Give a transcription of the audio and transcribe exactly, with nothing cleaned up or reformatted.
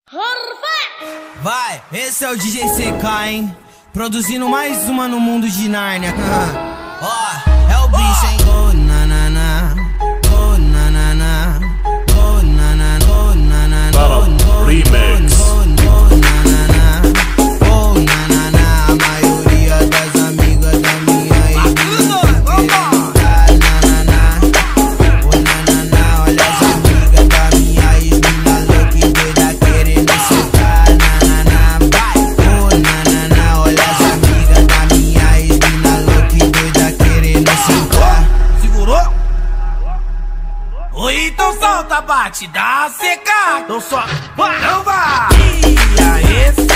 Vai, esse é o D J C K, hein? Produzindo mais uma no mundo de Nárnia. Ó, oh, é o bicho, hein? Oh, nanana, oh, nanana, oh, nanana, oh, nanana, oh, Remix. Oh, oh, nanana, oh, nanana. A maioria das amigas da minha ex nanana, oh, nanana. Olha as amigas da minha ex, mina louca e doida querendo sentar. Nanana, vai, oh, nanana. Olha as amigas da minha ex, mina louca e doida querendo sentar. Segurou? Oi, então solta, bate, dá seca. Então só, vai, não vai. E aí,